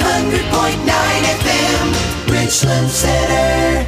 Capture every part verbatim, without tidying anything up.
hundred point nine F M, Richland Center.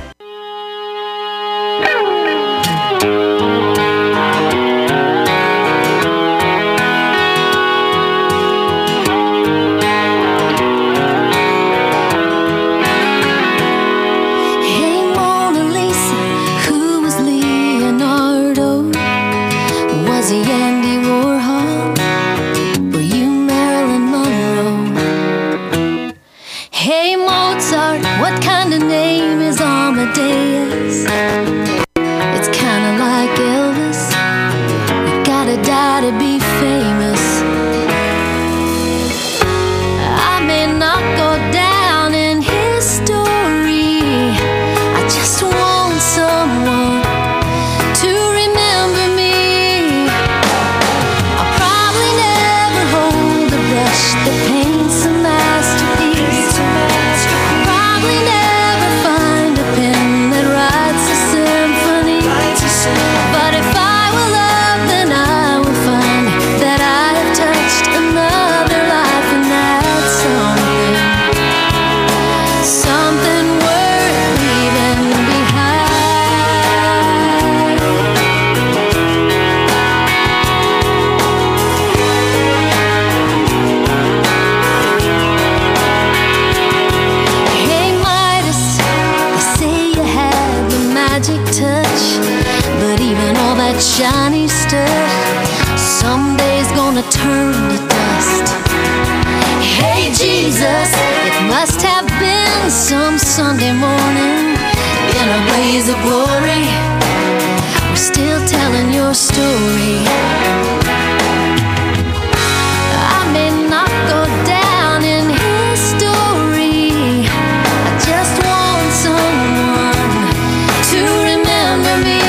Shiny stuff someday's gonna turn to dust. Hey Jesus, it must have been some Sunday morning in a blaze of glory. We're still telling your story. I may not go down in history, I just want someone to remember me.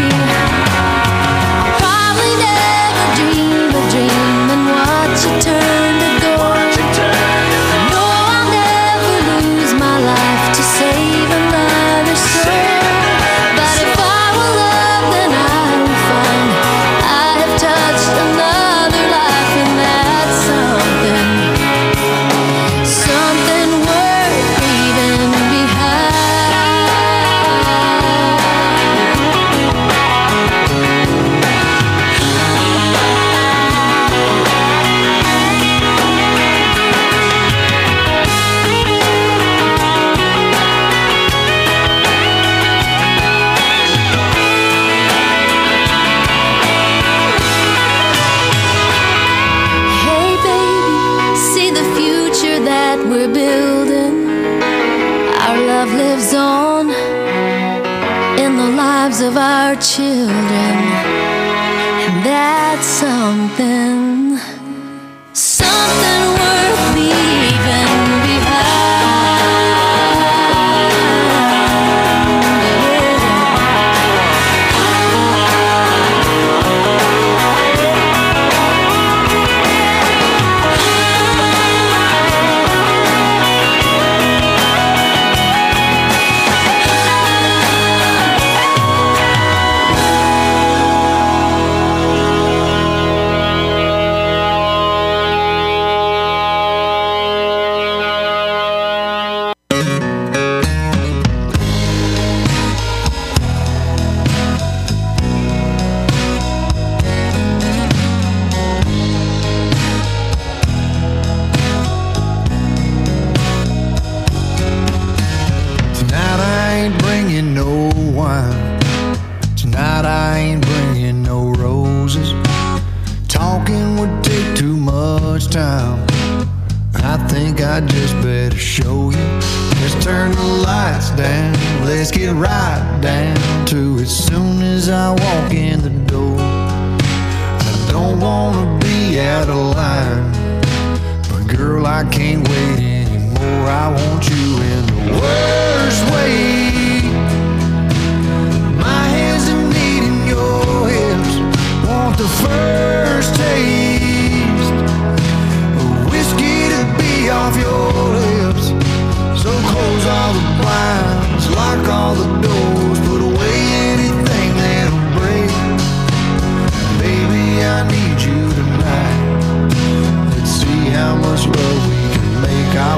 Of our children, and that's something, something worth leaving behind. How much love we can make.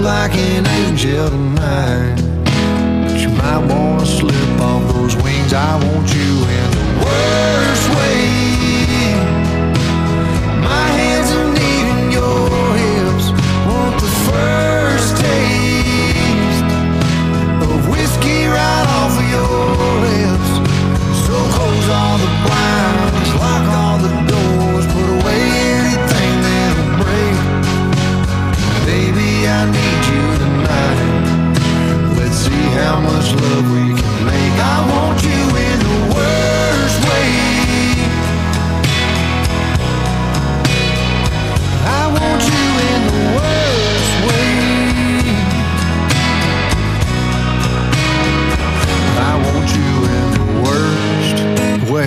like an angel tonight, but you might wanna slip off those wings. I want you in the worst way. My hands are needing your hips. Want the first taste of whiskey right off of your lips. So close all the blinds, lock all the doors, put away anything that'll break. Baby, I need you tonight. Let's see how much love we can make. I want you in the worst way. I want you in the worst way. I want you in the worst way.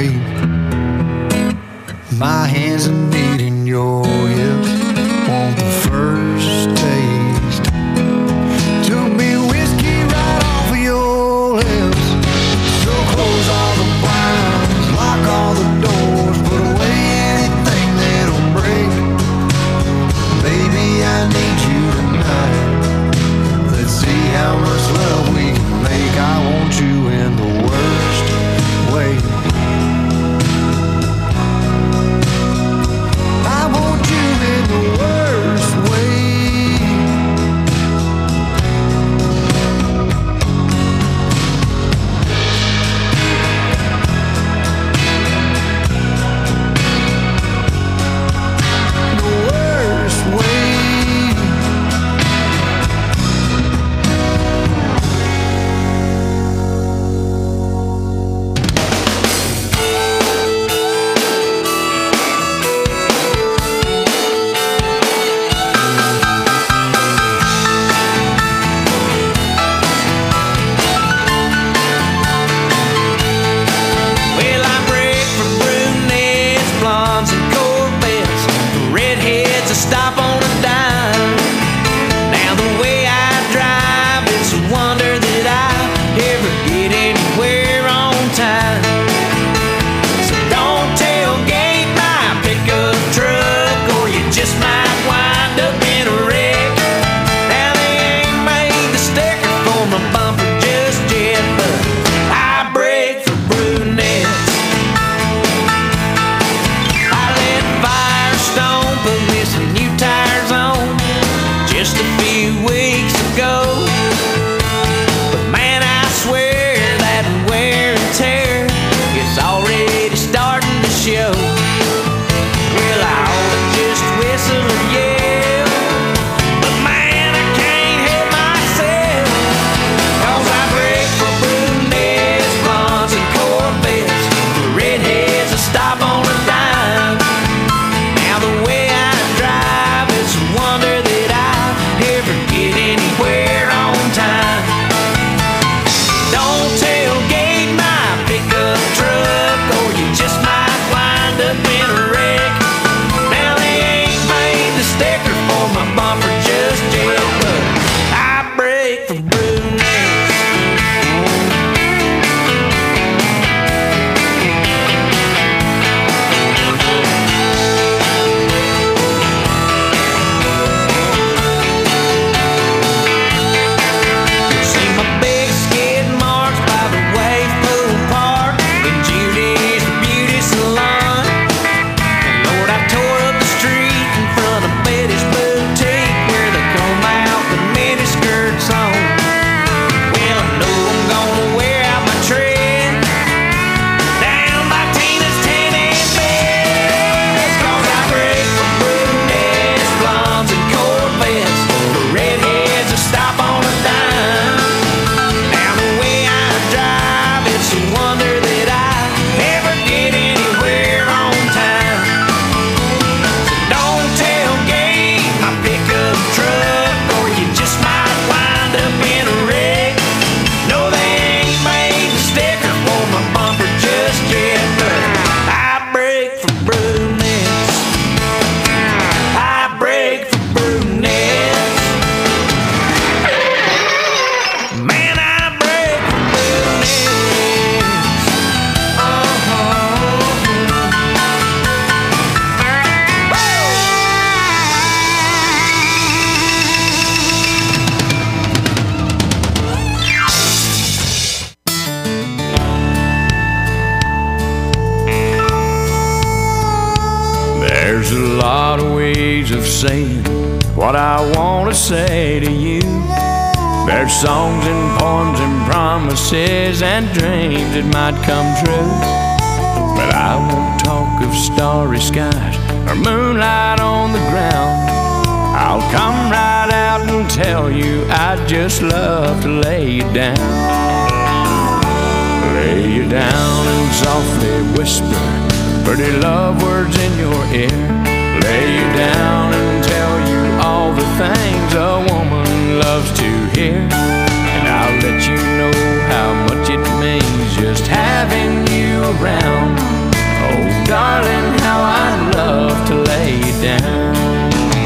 My hands are needing your hips. Want the first taste. Took me whiskey right off of your lips. So close all the blinds, lock all the doors, put away anything that'll break. Baby, I need you tonight. Let's see how much love we can make. I want you in the worst way. I want you in the worst way. The worst way. Well, I break for brunettes, blondes, and Corvettes. Redheads, I stop on a dime. Now the way I drive, it's a wonder that I ever get anywhere on time. So don't tailgate my pickup truck, or you just might wind up in a wreck. Now they ain't made the sticker for my bumper just yet, but I break for brunettes. I let Firestone put me some new tires on just a few weeks ago. But man, I swear that wear and tear is already starting to show. Well, I ought to just whistle or yell, but man, I can't help myself. 'Cause I break for brunettes, blondes, and Corvettes. For redheads, I stop on a dime. Now the way I drive, it's a wonder that I ever get There's a lot of ways of saying what I want to say to you. There's songs and poems and promises and dreams that might come true. But I won't talk of starry skies or moonlight on the ground. I'll come right out and tell you I'd just love to lay you down. Lay you down and softly whisper pretty love words in your ear. Lay you down and tell you all the things a woman loves to hear. And I'll let you know how much it means just having you around. Oh darling, how I'd love to lay you down.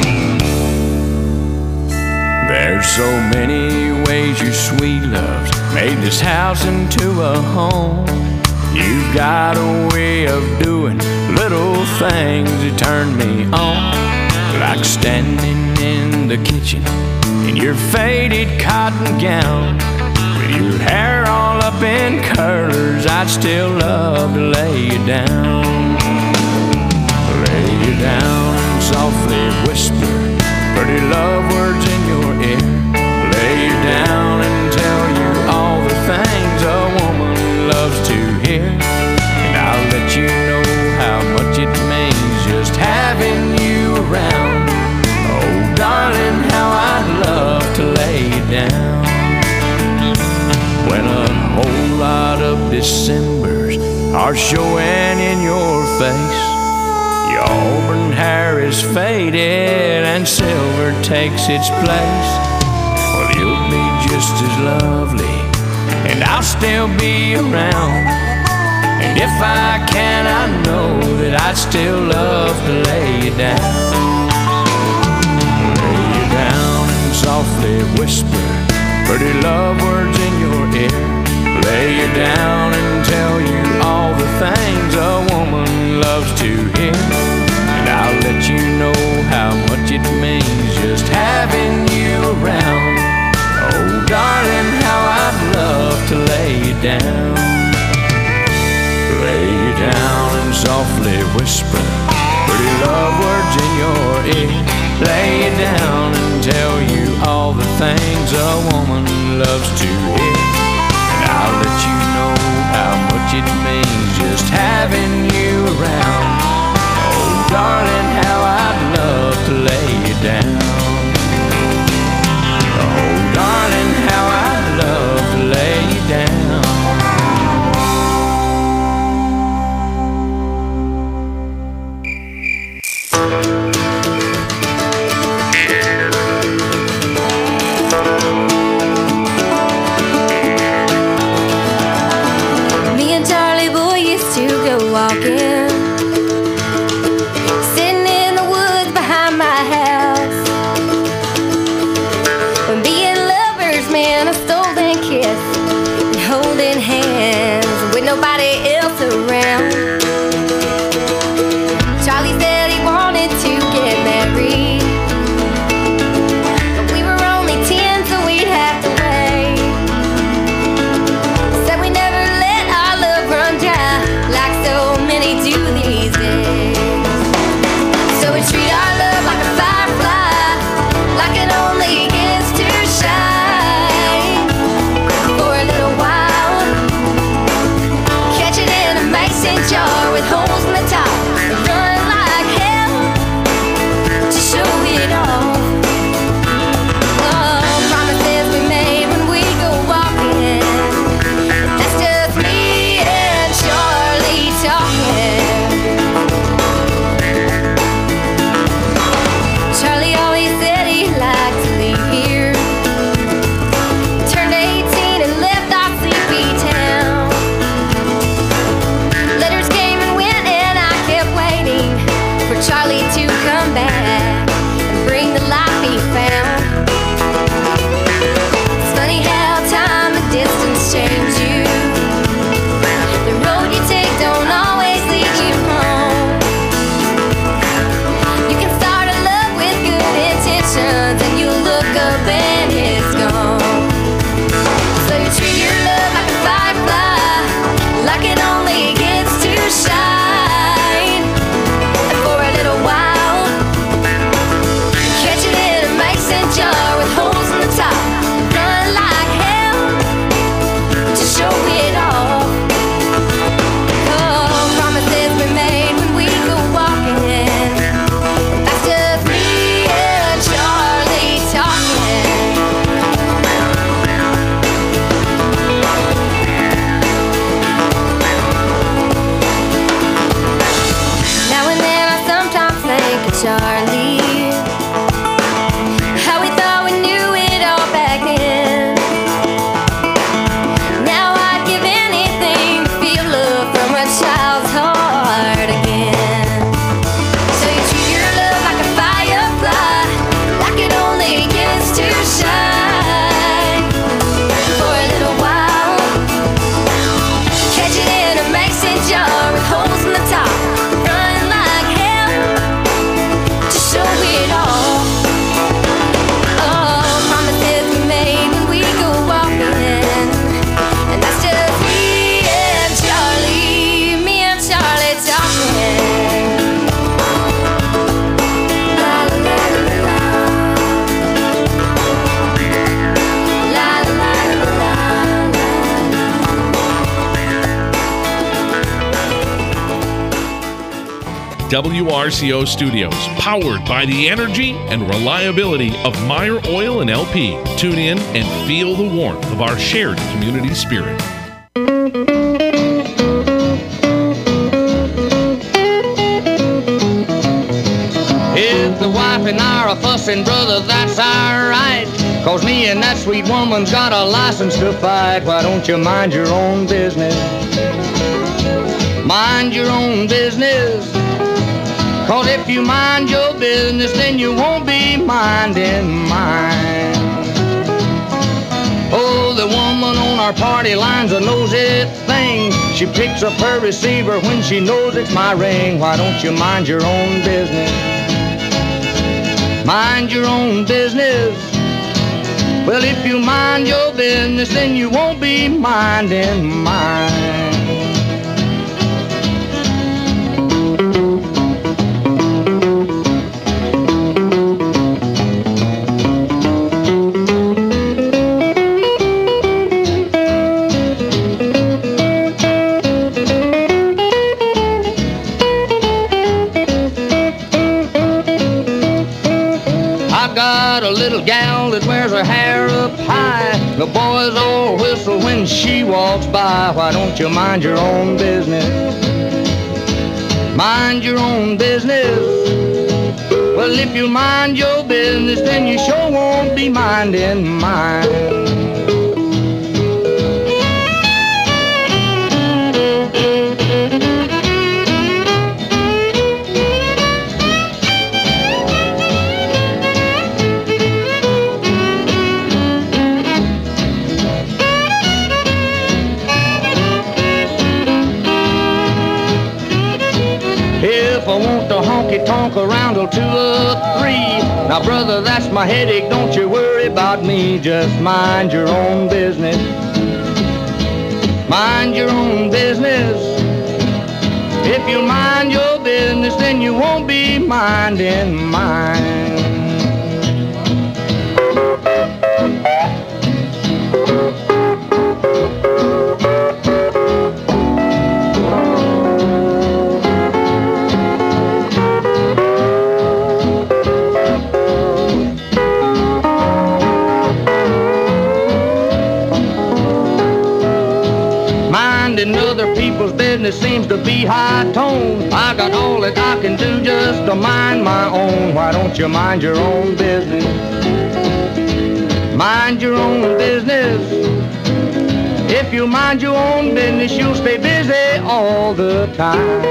There's so many ways your sweet love's made this house into a home. You've got a way of doing little things that turn me on. Like standing in the kitchen in your faded cotton gown, with your hair all up in curlers, I'd still love to lay you down. Lay you down and softly whisper pretty love words in your ear. Lay you down and tell you all the things a woman loves to hear. And I'll let you know how much it means just having you around. Oh darling, how I'd love to lay you down. When a whole lot of Decembers are showing in your face, your auburn hair is faded and silver takes its place. Well, you'll be just as lovely and I'll still be around. And if I can, I know that I'd still love to lay you down. Lay you down and softly whisper pretty love words in your ear. Lay you down and tell you all the things a woman loves to hear. And I'll let you know how much it means just having you around. Oh darling, how I'd love to lay you down. Lay you down and softly whisper pretty love words in your ear. Lay you down and tell you all the things a woman loves to hear. And I'll let you know how much it means just having you around. Oh darling, how I'd love to lay you down. Oh darling, how I'd love to lay you down. Me and Charlie boy used to go walking W R C O Studios, powered by the energy and reliability of Meyer Oil and L P. Tune in and feel the warmth of our shared community spirit. If the wife and I are fussing, brother, that's alright. Cause me and that sweet woman's got a license to fight. Why don't you mind your own business? Mind your own business. Cause if you mind your business, then you won't be minding mine. Oh, the woman on our party line's a nosy thing. She picks up her receiver when she knows it's my ring. Why don't you mind your own business? Mind your own business. Well, if you mind your business, then you won't be minding mine. Little gal that wears her hair up high. The boys all whistle when she walks by. Why don't you mind your own business? Mind your own business. Well, if you mind your business, then you sure won't be minding mine. Tonk around till two or three. Now, brother, that's my headache. Don't you worry about me. Just mind your own business. Mind your own business. If you mind your business, then you won't be minding mine. Other people's business seems to be high tone. I got all that I can do just to mind my own. Why don't you mind your own business? Mind your own business. If you mind your own business, you'll stay busy all the time.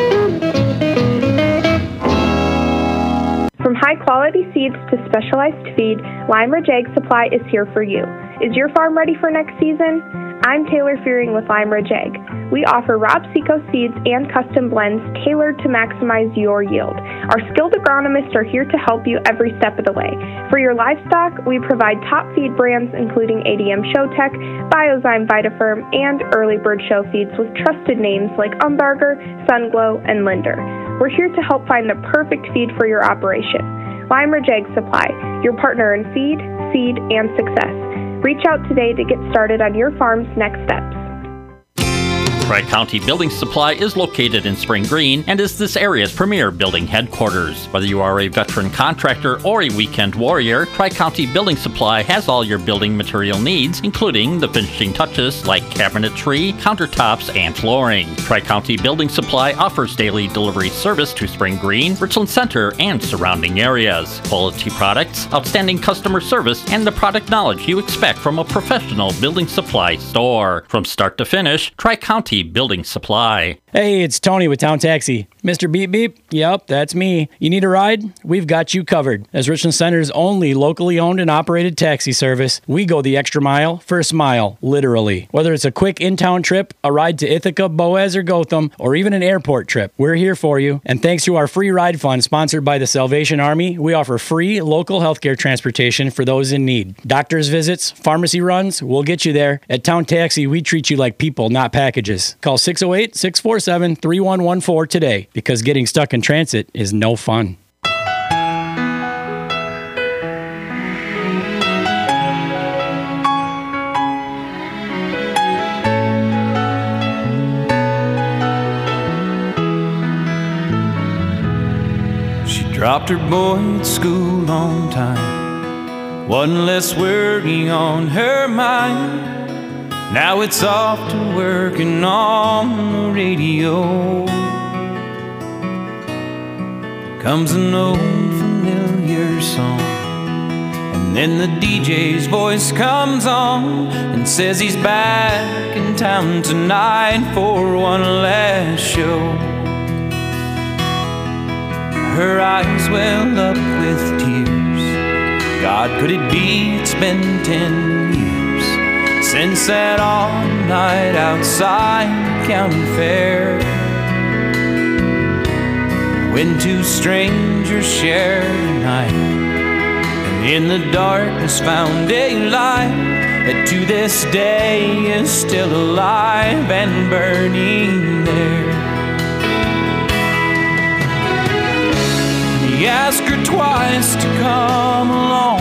From high-quality seeds to specialized feed, Lime Ridge Ag Supply is here for you. Is your farm ready for next season? I'm Taylor Fearing with Lime Ridge Ag. We offer Rob Seco seeds and custom blends tailored to maximize your yield. Our skilled agronomists are here to help you every step of the way. For your livestock, we provide top feed brands including A D M Showtech, Biozyme Vitaferm, and Early Bird Show feeds with trusted names like Umbarger, Sunglow, and Linder. We're here to help find the perfect feed for your operation. Lime Ridge Ag Supply, your partner in feed, seed, and success. Reach out today to get started on your farm's next steps. Tri-County Building Supply is located in Spring Green and is this area's premier building headquarters. Whether you are a veteran contractor or a weekend warrior, Tri-County Building Supply has all your building material needs, including the finishing touches like cabinetry, countertops, and flooring. Tri-County Building Supply offers daily delivery service to Spring Green, Richland Center, and surrounding areas. Quality products, outstanding customer service, and the product knowledge you expect from a professional building supply store. From start to finish, Tri-County Building Supply. Hey, it's Tony with Town Taxi. Mister Beep Beep? Yep, that's me. You need a ride? We've got you covered. As Richland Center's only locally owned and operated taxi service, we go the extra mile, first mile, literally. Whether it's a quick in-town trip, a ride to Ithaca, Boaz, or Gotham, or even an airport trip, we're here for you. And thanks to our free ride fund sponsored by the Salvation Army, we offer free local healthcare transportation for those in need. Doctor's visits, pharmacy runs, we'll get you there. At Town Taxi, we treat you like people, not packages. Call six oh eight, six four seven, three one one four today, because getting stuck in transit is no fun. Dropped her boy at school on time. One less worry on her mind. Now it's off to working on the radio. Comes an old familiar song, and then the D J's voice comes on and says he's back in town tonight for one last show. Her eyes well up with tears. God, could it be it's been ten years since that all-night outside county fair, when two strangers shared a night, and in the darkness found a light that to this day is still alive and burning there. He asked her twice to come along.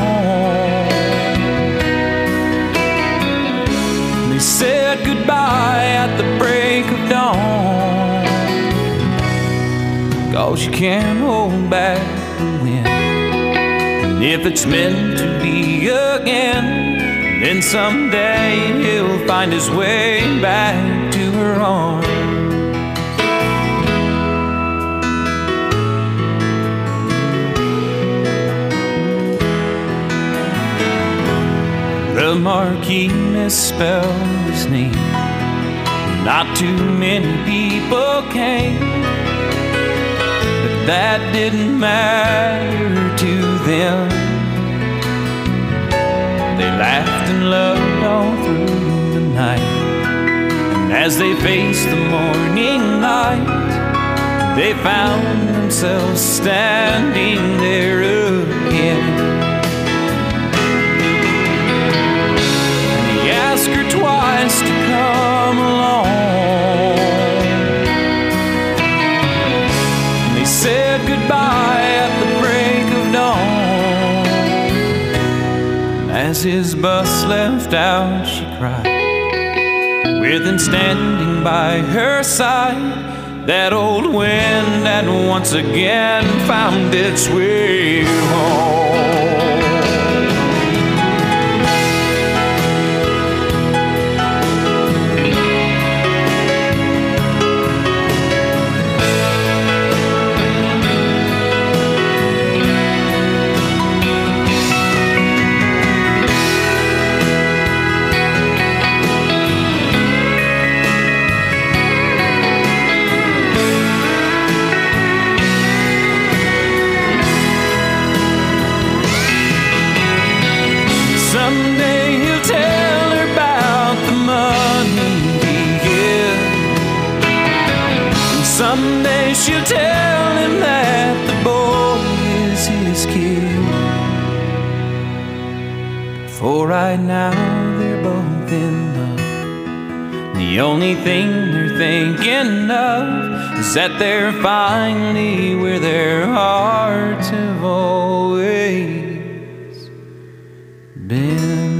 They said goodbye at the break of dawn, 'cause you can't hold back the wind. And if it's meant to be again, then someday he'll find his way back to her arms. The Marquis misspelled his name. Not too many people came, but that didn't matter to them. They laughed and loved all through the night, and as they faced the morning light, they found themselves standing there again. Ask her twice to come along. And they said goodbye at the break of dawn. As his bus left out, she cried, with him standing by her side. That old wind had once again found its way home. Someday she'll tell him that the boy is his kid. For right now they're both in love. The only thing they're thinking of is that they're finally where their hearts have always been.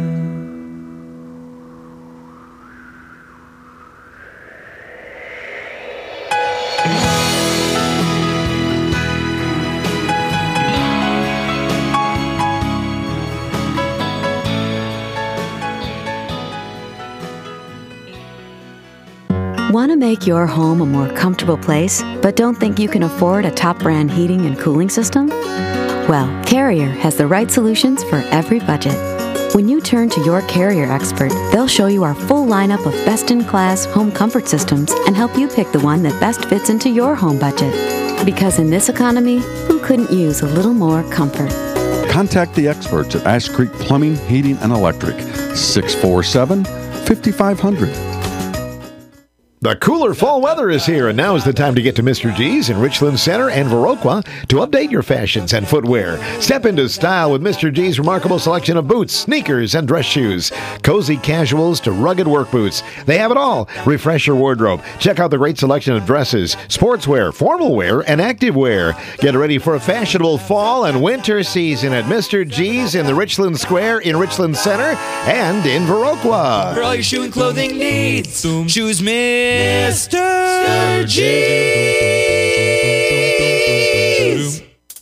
Want to make your home a more comfortable place, but don't think you can afford a top brand heating and cooling system? Well, Carrier has the right solutions for every budget. When you turn to your Carrier expert, they'll show you our full lineup of best-in-class home comfort systems and help you pick the one that best fits into your home budget. Because in this economy, who couldn't use a little more comfort? Contact the experts at Ash Creek Plumbing, Heating, and Electric, six four seven, five five zero zero. The cooler fall weather is here, and now is the time to get to Mister G's in Richland Center and Viroqua to update your fashions and footwear. Step into style with Mister G's remarkable selection of boots, sneakers, and dress shoes. Cozy casuals to rugged work boots. They have it all. Refresh your wardrobe. Check out the great selection of dresses, sportswear, formal wear, and active wear. Get ready for a fashionable fall and winter season at Mister G's in the Richland Square in Richland Center and in Viroqua. For all your shoe and clothing needs, choose Mister G's.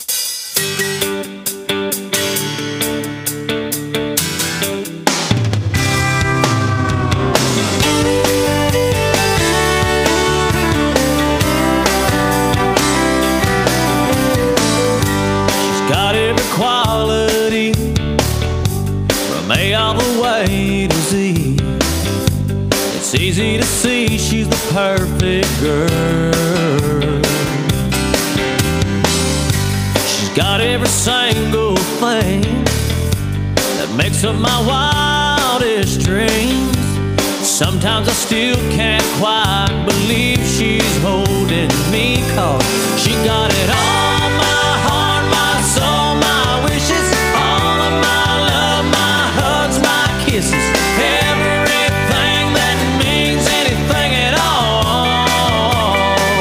all the way to Z. It's easy to see she's the perfect girl. She's got every single thing that makes up my wildest dreams. Sometimes I still can't quite believe she's holding me, 'cause she got it all, my heart, my soul, my wishes, all of my love, my hugs, my kisses, everything that means anything at all.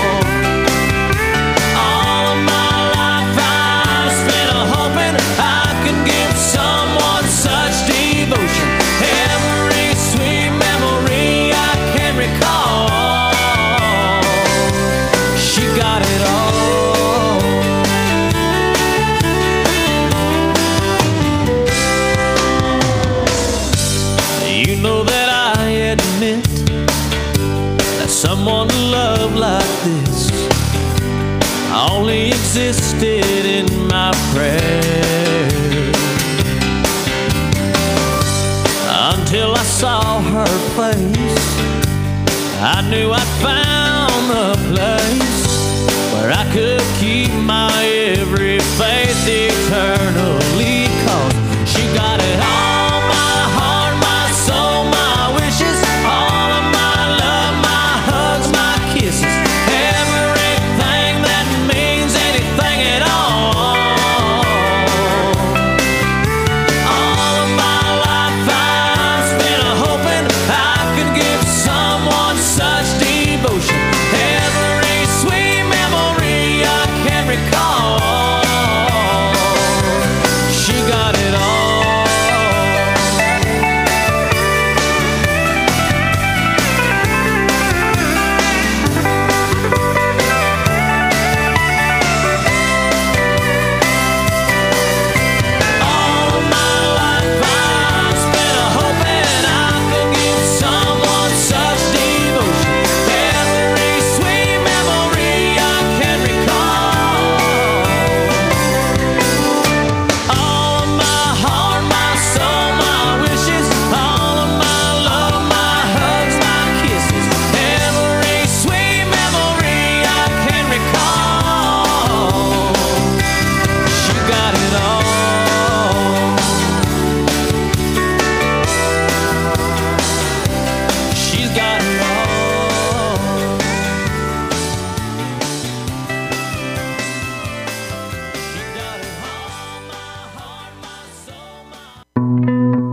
All of my life I've spent hoping I could give someone such devotion. Every sweet memory I can recall, she got it all. You know that I admit that someone to love like this only existed in my prayers, until I saw her face. I knew I'd found the place where I could keep my every faith eternally, 'cause she got it all, my heart, my soul, my wishes, all of my love, my hugs, my kisses, everything that means anything at all. All of my life I've spent hoping I could give someone such devotion. Every sweet memory I can recall, she got it all. All of my life I've spent hoping I could give someone such devotion. Every sweet memory I can recall. All of my heart, my soul, my wishes, all of my love, my hugs, my kisses, every sweet memory I can recall. She got it all. She's got it all. She got it all, my heart, my soul, my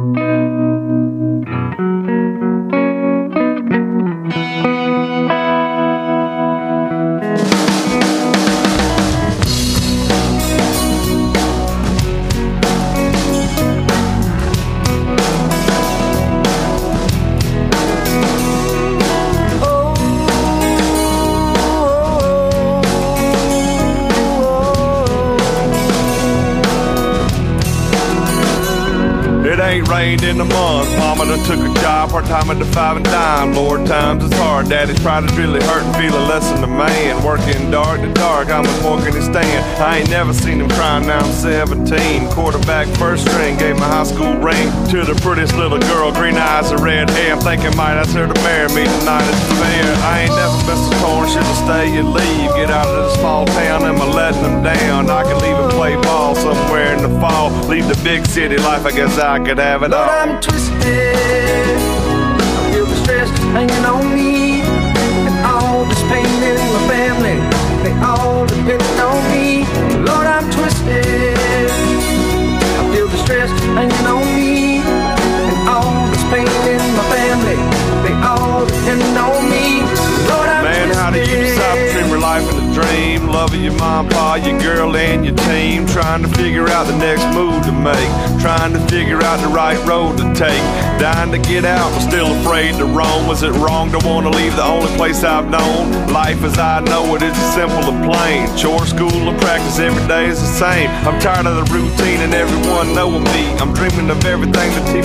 It ain't rained in a month. Mama done took a job, part-time at the five and dime. Lord, times it's hard. Daddy's pride is really hurting, feeling less than a man. Working dark to dark, how much more can he stand? I ain't never seen him crying, now I'm seventeen. Quarterback first string, gave my high school ring to the prettiest little girl, green eyes and red hair. I'm thinking might ask her to marry me tonight at the fair. I ain't never been so torn, should've stayed and leave. Get out of this small town, am I letting them down? I could leave and play ball somewhere in the fall. Leave the big city life, I guess I could have it all. But I'm twisted, I feel the stress hanging on me, and all this pain in my family, they all depend on me. Lord, I'm twisted, I feel the stress hanging on me, and all this pain in my family, they all depend on me. Lord, I'm Man, how do you decide between real life and a dream? Loving your mom, pa, your girl, and your team. Trying to figure out the next move to make. Trying to figure out the right road to take. Dying to get out, but still afraid to roam. Was it wrong to want to leave the only place I've known? Life as I know it is simple and plain. Chore, school, and practice every day is the same. I'm tired of the routine and everyone knowing me. I'm dreaming of everything the T V is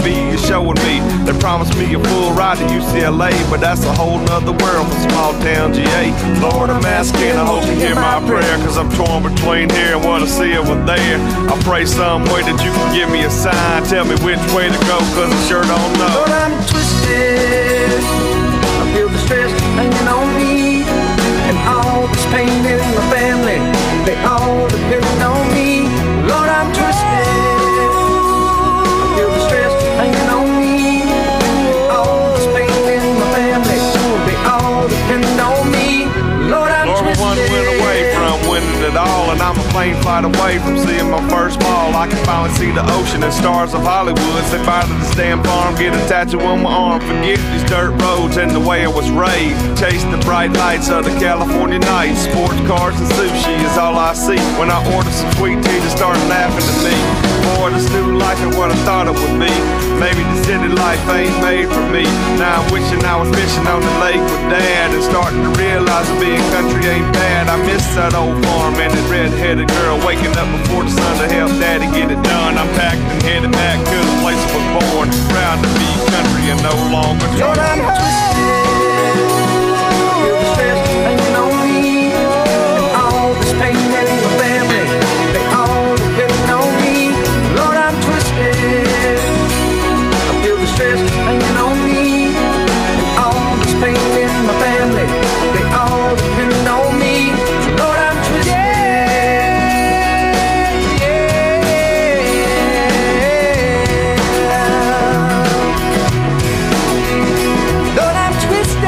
showing me. They promised me a full ride to U C L A, but that's a whole nother world from small town G A. Lord, I'm asking, I hope you hear my prayer, cause I'm torn between here and what I see over there. I pray some way that you can give me a sign, tell me which way to go, cause I sure don't know. Lord, I'm twisted, I feel the stress hanging on me, and all this pain in my family, they all depend on me. Lord, I'm twisted, I feel the stress hanging on me, and all this pain in my family, they all depend on me. Lord, I'm Lord, twisted. one went away from winning it all, and I'm a plane flight away from seeing my first ball. I can finally see the ocean and stars of Hollywood. Say bye to this damn farm, get a tattoo on my arm. Forget these dirt roads and the way I was raised. Chase the bright lights of the California night. Sports cars and sushi is all I see. When I order some sweet tea, they start laughing at me. Boy, this new life ain't what I thought it would be. Maybe the city life ain't made for me. Now I'm wishing I was fishing on the lake with Dad, and starting to realize that being country ain't bad. I miss that old farm and that red-headed girl waking up before the sun to help Daddy get it done. I'm packed and headed back to the place I was born, proud to be country and no longer Lord, I'm twisted, feel the stress hanging on me, and all this pain in my family, they all depend on me. Lord, I'm twisted, I feel the stress hanging on me, and all this pain in my family, they all depend on me. Lord, I'm twisted. Lord, I'm twisted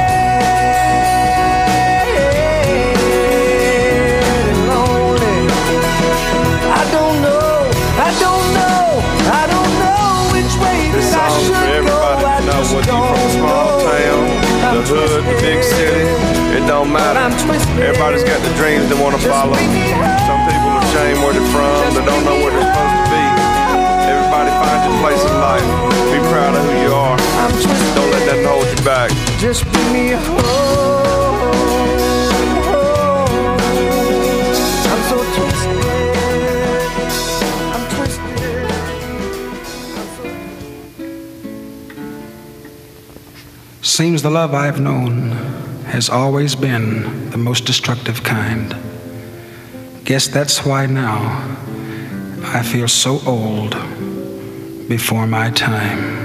and lonely. I don't know, I don't know, I don't know which way This that I song's for should go. everybody I that knows just whether you from a don't small know. town, the hood, the big city. It don't matter. Everybody's got the dreams they want to follow. Some people are ashamed where they're from, they don't know where they're supposed to be. Everybody find your place in life. Be proud of who you are. Don't let that hold you back. Just bring me home. I'm so twisted. I'm twisted. Seems the love I've known has always been the most destructive kind. Guess that's why now I feel so old before my time.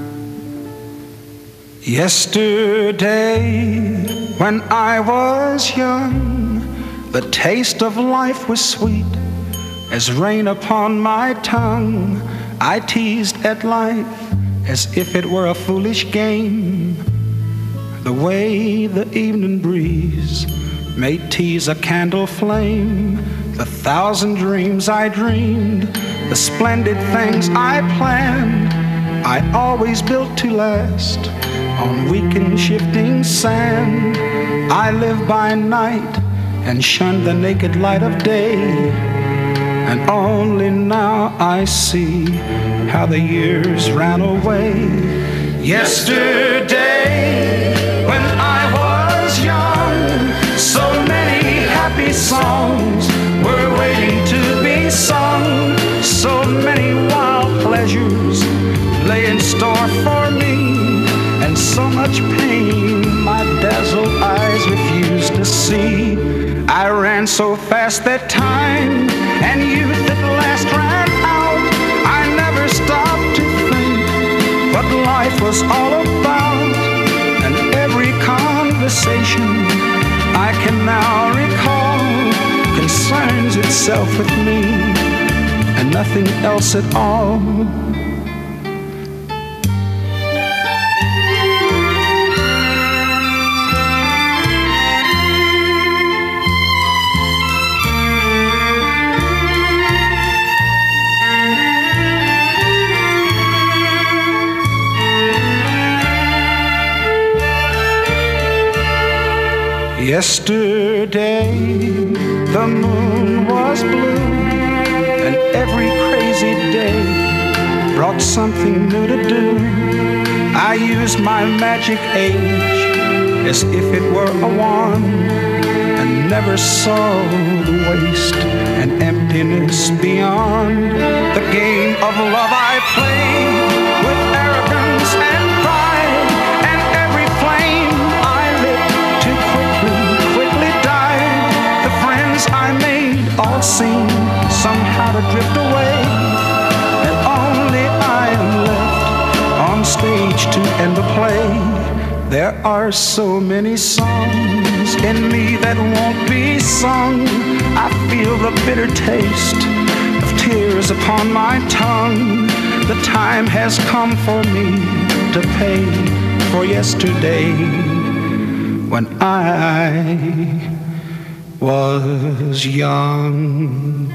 Yesterday, when I was young, the taste of life was sweet as rain upon my tongue. I teased at life as if it were a foolish game. The way the evening breeze may tease a candle flame, the thousand dreams I dreamed, the splendid things I planned, I always built to last on weak and shifting sand. I live by night and shun the naked light of day, and only now I see how the years ran away. Yesterday, when I was young, so many happy songs were waiting to be sung. So many wild pleasures lay in store for me, and so much pain my dazzled eyes refused to see. I ran so fast that time and youth at last ran out. I never stopped to think what life was all about, and every conversation I can now recall concerns itself with me and nothing else at all. Yesterday, the moon was blue, and every crazy day brought something new to do. I used my magic age as if it were a wand, and never saw the waste and emptiness beyond. The game of love I played with arrogance drift away, and only I am left on stage to end the play. There are so many songs in me that won't be sung. I feel the bitter taste of tears upon my tongue. The time has come for me to pay for yesterday, when I was young.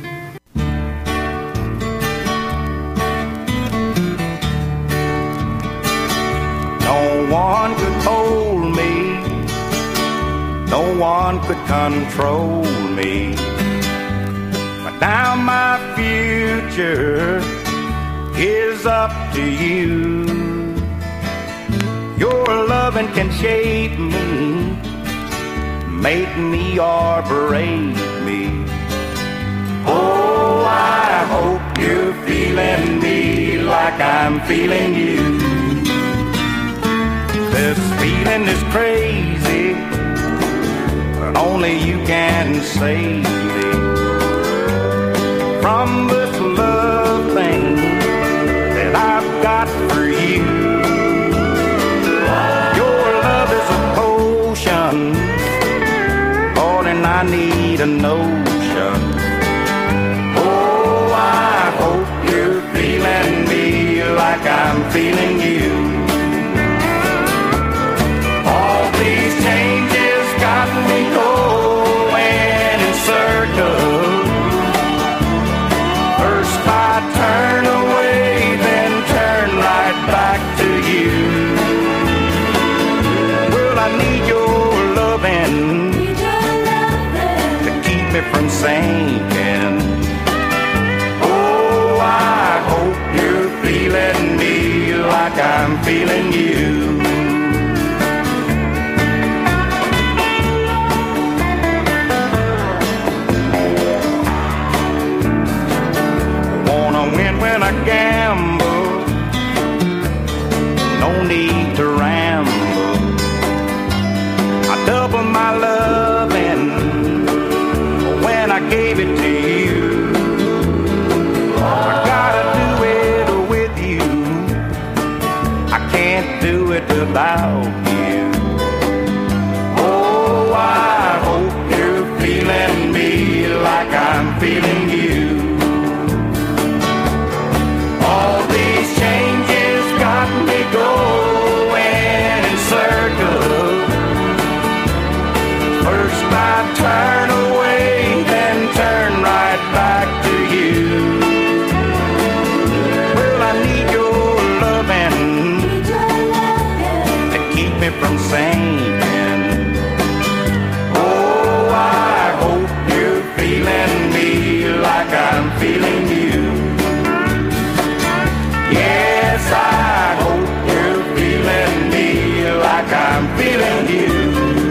No one could hold me, no one could control me, but now my future is up to you. Your loving can shape me, make me or break me. Oh, I hope you're feeling me like I'm feeling you. This feeling is crazy, but only you can save me from this love thing that I've got for you. Your love is a potion, more than I need a notion. Oh, I hope you're feeling me like I'm feeling you. All these changes got me going in circles. First I turn away, then turn right back to you. Well, I need your loving to keep me from sinking. Oh, I hope you're feeling me like I'm feeling you. When I gamble, no need to ramble. I double my loving when I gave it to you. I gotta do it with you, I can't do it without you. Oh, I hope you're feeling me like I'm feeling you. All these changes got me going in circles. First I turn away, then turn right back to you. Well, I need your loving to keep me from sinking. Oh, I hope you're feeling me like I'm feeling you. Yes, I hope you're feeling me like I'm feeling you.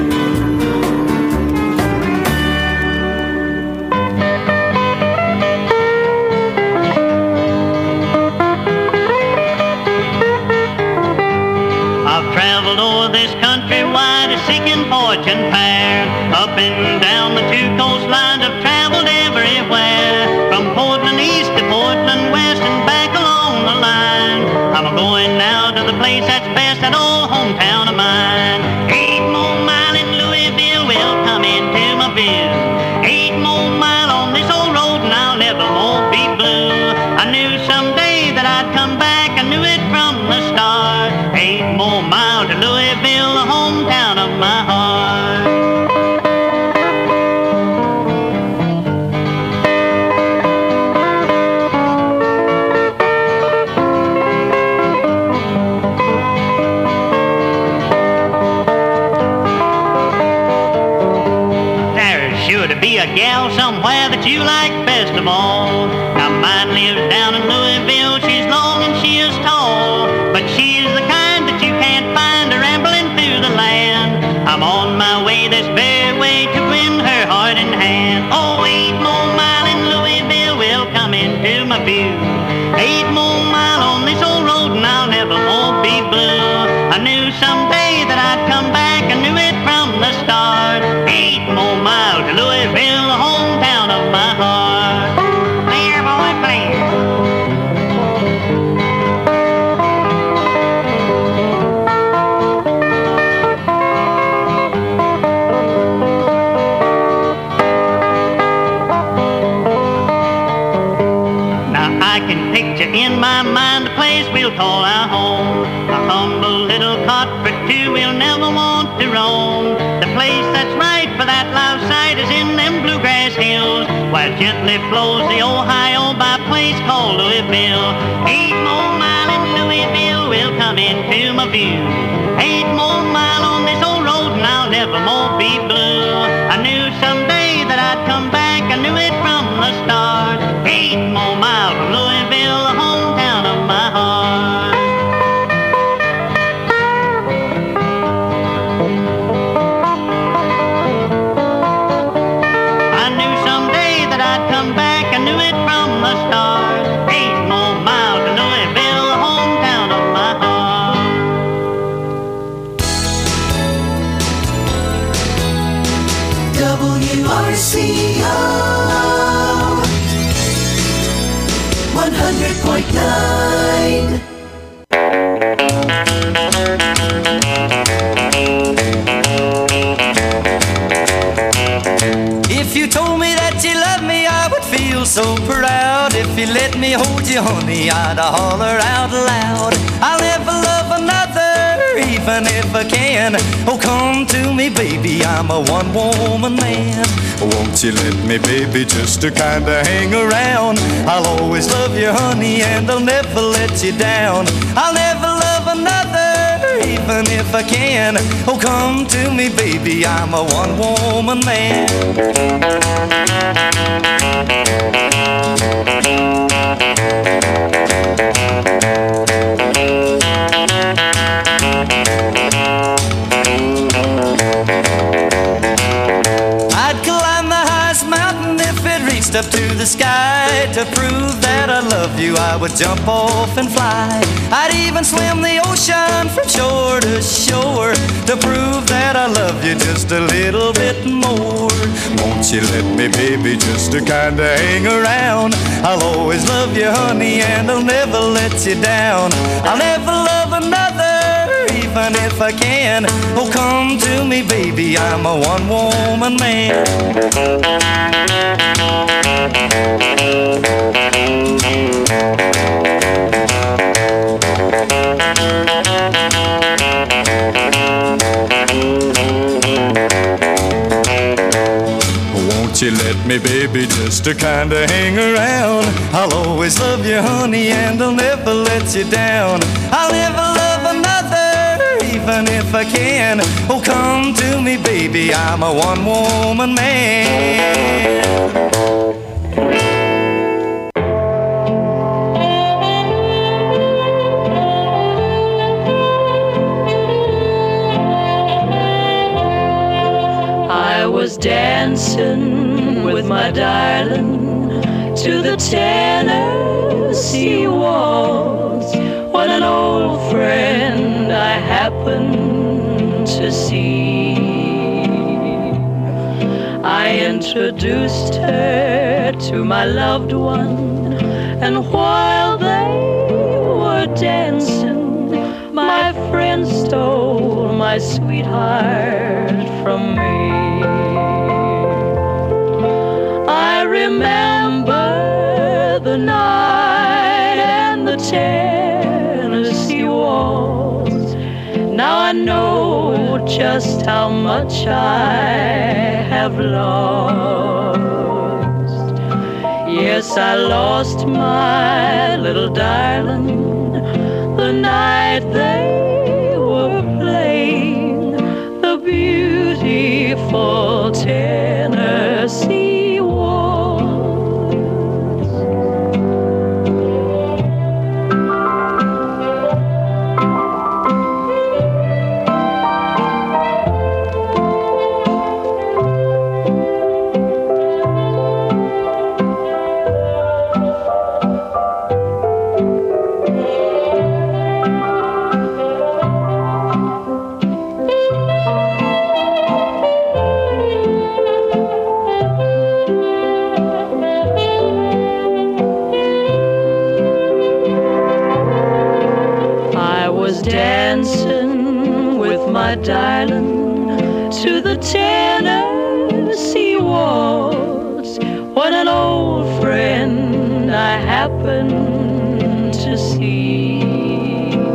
I've traveled over this country wide, a seeking fortune fair. Up and down the two coastlines, I've traveled everywhere. From Portland east to Portland west and back along the line. I'm going now to the place that's best, that old hometown of mine. Eight more mile in Louisville will come into my view. Eight more mile on this old road and I'll never more be blue. I knew someday that I'd come back, I knew it from the start. Eight more mile to Louisville, the hometown of my heart. Be a gal somewhere that you like best of all. Now mine lives down in Louisville, she's long and she is tall, but she is the kind that you can't find a rambling through the land. I'm on my way this very way to win her heart in hand. Oh, eight more mile in Louisville will come into my view. Eight more mile on this old road and I'll never more be blue. I knew someday that I'd come back, I knew it from the start. Eight more mile to Louisville, the hometown of my heart. There our home. A humble little cot for two we'll never want to roam. The place that's right for that loud sight is in them bluegrass hills, where gently flows the Ohio by a place called Louisville. Eight more mile in Louisville will come into my view. Eight more mile on this old road and I'll never more be blue. I knew someday that I'd come back, I knew it from the start. Eight more mile from Louisville, the hometown of my heart. I knew someday that I'd come back, I knew it from the start. Eight more miles to Louisville, the hometown of my heart. W R C O one hundred point nine. If you told me that you loved me, I would feel so proud. If you let me hold you, honey, I'd holler out loud. I'll never love another, even if I can. Oh, come to me, baby, I'm a one-woman man. Won't you let me, baby, just to kinda hang around? I'll always love you, honey, and I'll never let you down. I'll never love another, even if I can. Oh, come to me, baby, I'm a one-woman man. I'd climb the highest mountain if it reached up to the sky. To prove that I love you, I would jump off and fly. I'd even swim the ocean from shore to shore, to prove that I love you just a little bit more. Won't you let me, baby, just to kinda hang around? I'll always love you, honey, and I'll never let you down. I'll never love another, even if I can. Oh, come to me, baby, I'm a one-woman man. Won't you let me, baby, just to kinda hang around? I'll always love you, honey, and I'll never let you down. I'll never love another, even if I can. Oh, come to me, baby, I'm a one-woman man. I was dancing with my darling to the Tennessee waltz when an old friend I happened to see. I introduced her to my loved one, and while they were dancing, my friend stole my sweetheart from me. I remember the night and the Tennessee waltz. Now I know just how much I have lost. Yes, I lost my little darling the night they were playing the beautiful Tennessee waltz. Dancing with my darling to the Tennessee waltz when an old friend I happened to see.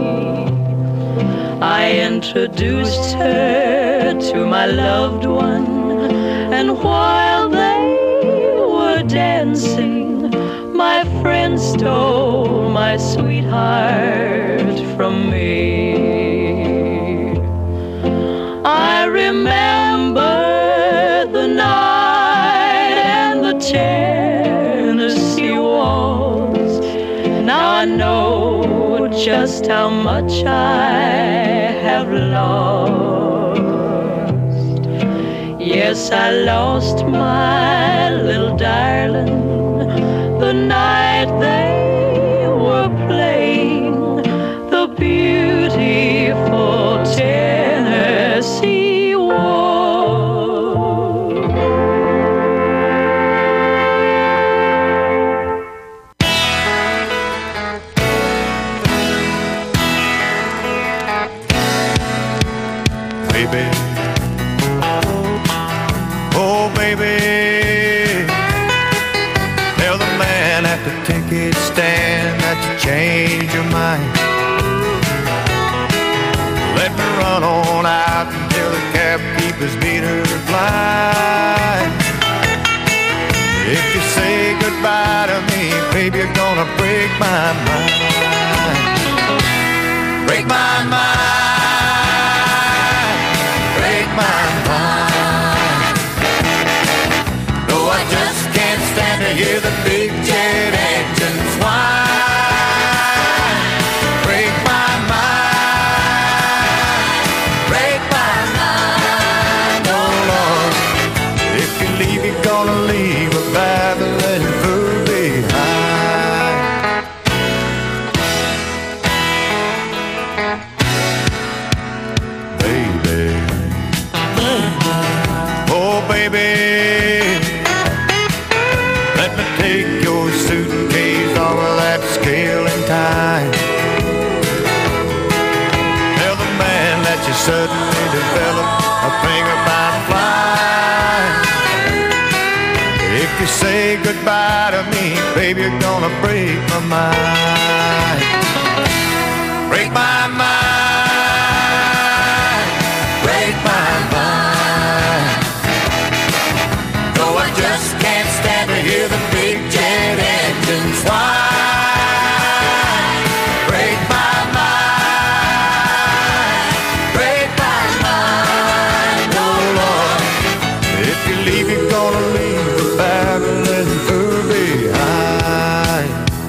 introduced her to my loved one, and while they were dancing, my friend stole my sweetheart from me. I remember the night and the Tennessee waltz. Now I know just how much I have lost. Yes, I lost my little darling the night they were playing the beautiful Tennessee waltz. Baby, oh baby, tell the man at the ticket stand that you changed your mind. Let me run on out until the cab keepers beat her blind. If you say goodbye to me, baby, you're gonna break my mind. Break my mind. Break my mind. No, I just can't stand to hear the big jet engines whine. Break my mind. Break my mind. Oh Lord, if you leave, you're gonna leave a Babylon fool behind. Baby, oh baby, let me take your suitcase off of that scale and tie. Tell the man that you suddenly developed a thing about flying. If you say goodbye to me, baby, you're gonna break my mind. Break my mind. Break my mind. No, I just can't stand to hear the big jet engines whine. Break my mind. Break my mind. Oh Lord, if you leave, you're gonna leave the Babylon fool behind.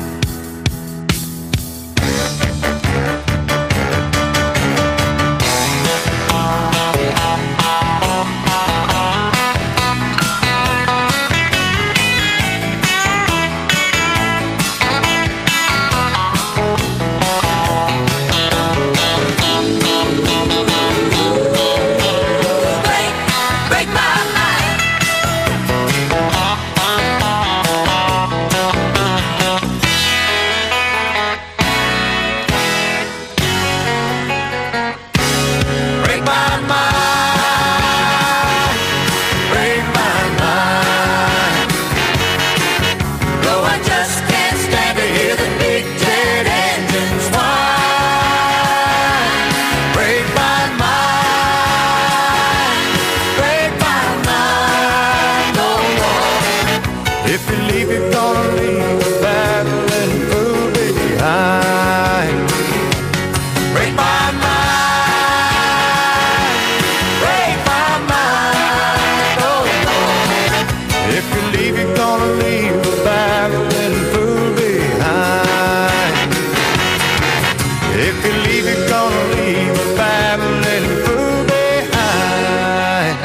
Break my mind. Break my mind. Break my mind. No, I just can't stand to hear the big jet engines whine. Break my mind. Break my mind. Oh Lord, if you leave, you're gonna leave a Babylon fool behind. Break my mind. Break my mind. Oh Lord, if you leave, you're gonna leave a Babylon fool behind. If you leave, you're gonna leave a Babylon fool behind.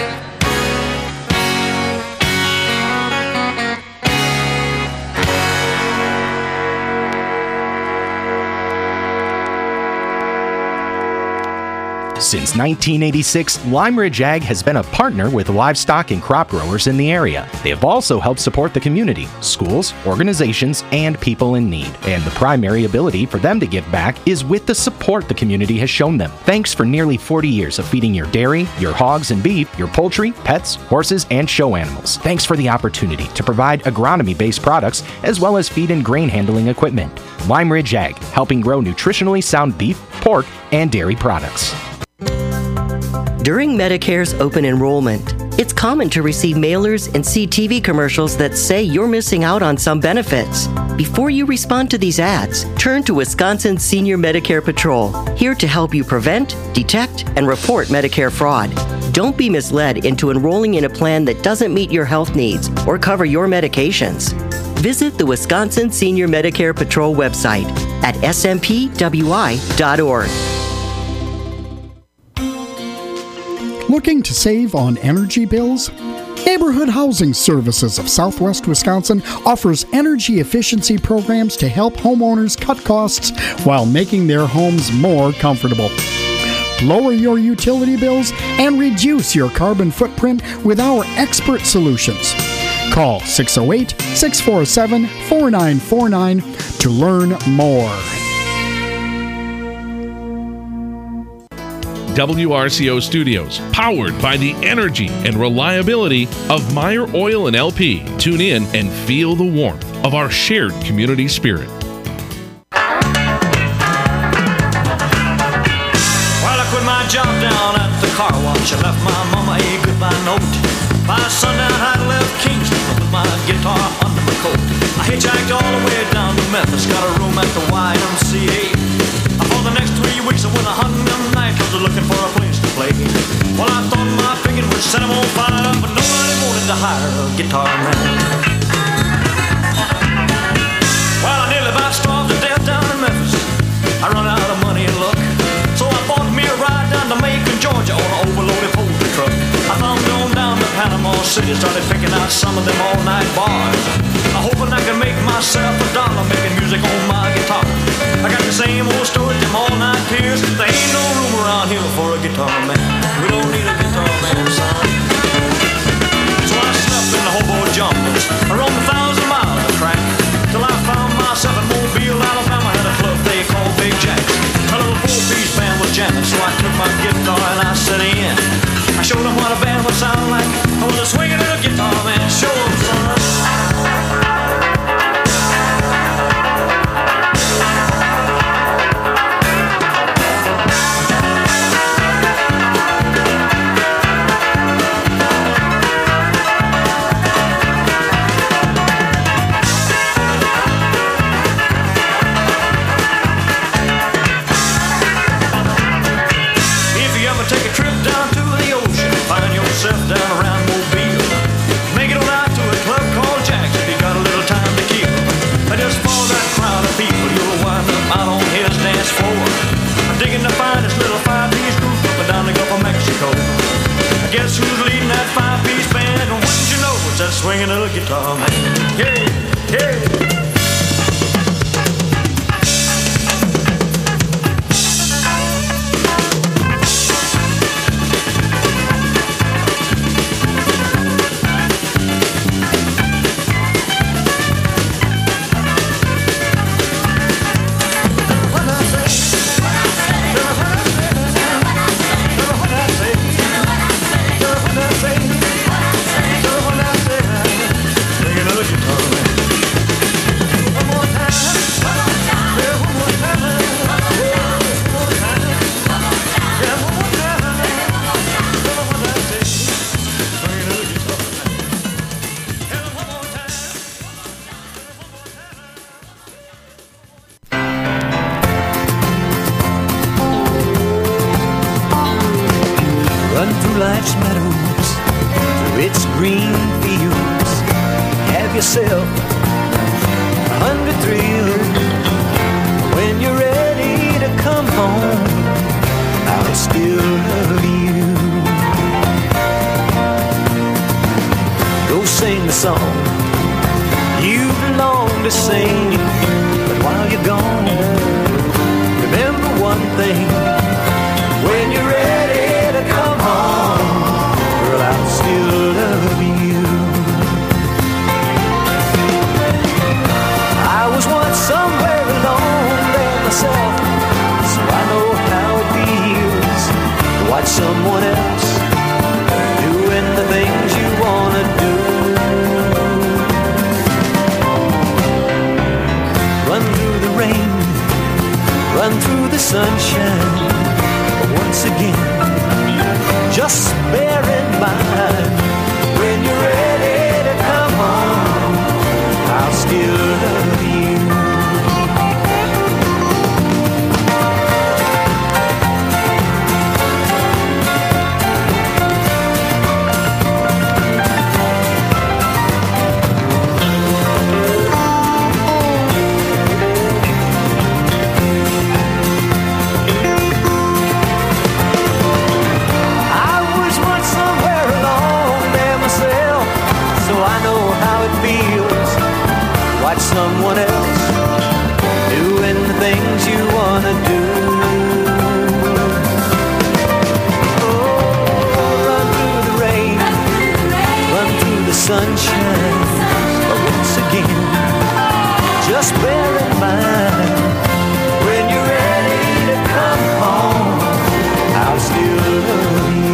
Since nineteen eighty-six, Lime Ridge Ag has been a partner with livestock and crop growers in the area. They have also helped support the community, schools, organizations, and people in need. And the primary ability for them to give back is with the support the community has shown them. Thanks for nearly forty years of feeding your dairy, your hogs and beef, your poultry, pets, horses, and show animals. Thanks for the opportunity to provide agronomy-based products as well as feed and grain handling equipment. Lime Ridge Ag, helping grow nutritionally sound beef, pork, and dairy products. During Medicare's open enrollment, it's common to receive mailers and see T V commercials that say you're missing out on some benefits. Before you respond to these ads, turn to Wisconsin Senior Medicare Patrol, here to help you prevent, detect, and report Medicare fraud. Don't be misled into enrolling in a plan that doesn't meet your health needs or cover your medications. Visit the Wisconsin Senior Medicare Patrol website at s m p w i dot org. Looking to save on energy bills? Neighborhood Housing Services of Southwest Wisconsin offers energy efficiency programs to help homeowners cut costs while making their homes more comfortable. Lower your utility bills and reduce your carbon footprint with our expert solutions. Call six oh eight, six four seven, four nine four nine to learn more. W R C O Studios, powered by the energy and reliability of Meyer Oil and L P. Tune in and feel the warmth of our shared community spirit. Well, I quit my job down at the car wash. I left my mama a goodbye note. By sundown, I left Kingston with my guitar under my coat. I hitchhiked all the way down to Memphis, got a room at the Y M C A. For the next three weeks I went a hunting them nightclubs looking for a place to play. Well, I thought my picking would set them on fire, but nobody wanted to hire a guitar man. Well, I nearly about starved to death down in Memphis. I run out of money and luck, so I bought me a ride down to Macon, Georgia on an overloaded poultry truck. I thumbed on down to Panama City, started picking out some of them all-night bars. I'm hoping I can make myself a dollar making music on my guitar. I got the same old story, them all-night peers. There ain't no room around here for a guitar man. We don't need a guitar man, son. So I slept in the hobo jumpers. I roamed a thousand miles of track till I found myself in Mobile, Alabama. Had a club they called Big Jack's. A little four-piece band was jamming, so I took my guitar and I set in. I showed them what a band would sound like. I was a swinging little guitar man. Show them, son. Down around Mobile, make it on out to a club called Jack's if you got a little time to kill. But just for that crowd of people, you'll wind up out on his dance floor, digging the finest little five-piece group up and down the Gulf of Mexico. I guess who's leading that five-piece band? Wouldn't you know it's that swinging little guitar man? Yeah, yeah. life's meadows, through its green fields. Have yourself a hundred thrills. When you're ready to come home, I'll still love you. Go sing the song you belong to sing. But while you're gone, remember one thing. When you're ready to come home, girl, I'll still love you. I was once somewhere alone there myself, so I know how it feels to watch someone else doing the things you wanna do. Run through the rain, run through the sunshine. Once again, Just bear in mind, when you're ready to come home, I'll still love you. Watch someone else doing the things you want to do. Oh, run through the rain, run through the sunshine. But once again, just bear in mind, when you're ready to come home, I'll still love you.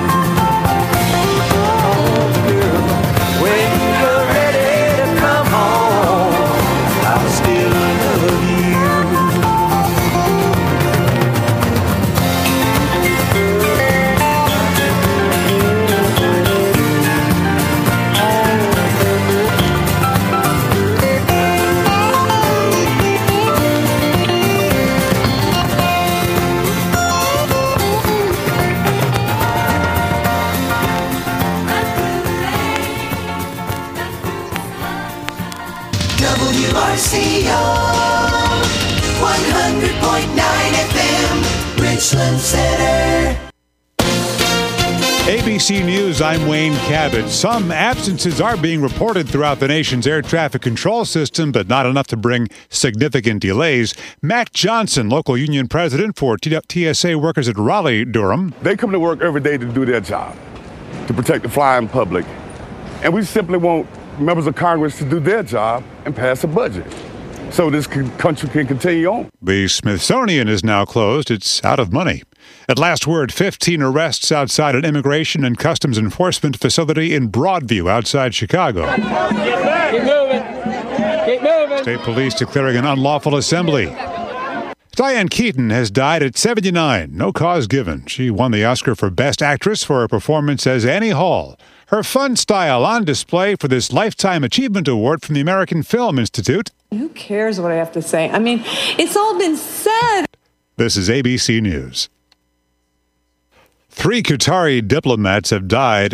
Oh, girl, when you're ready to come home, I'll still love you. W R C O one hundred point nine F M, Richland Center. A B C News, I'm Wayne Cabot. Some absences are being reported throughout the nation's air traffic control system, but not enough to bring significant delays. Mac Johnson, local union president for T S A workers at Raleigh-Durham. They come to work every day to do their job, to protect the flying public. And we simply want members of Congress to do their job and pass a budget so this country can continue on. The Smithsonian is now closed. It's out of money. At last word, fifteen arrests outside an immigration and customs enforcement facility in Broadview outside Chicago. Keep moving. Keep moving. State police declaring an unlawful assembly. Diane Keaton has died at seventy-nine. No cause given. She won the Oscar for Best Actress for her performance as Annie Hall. Her fun style on display for this Lifetime Achievement Award from the American Film Institute. Who cares what I have to say? I mean, it's all been said. This is A B C News. Three Qatari diplomats have died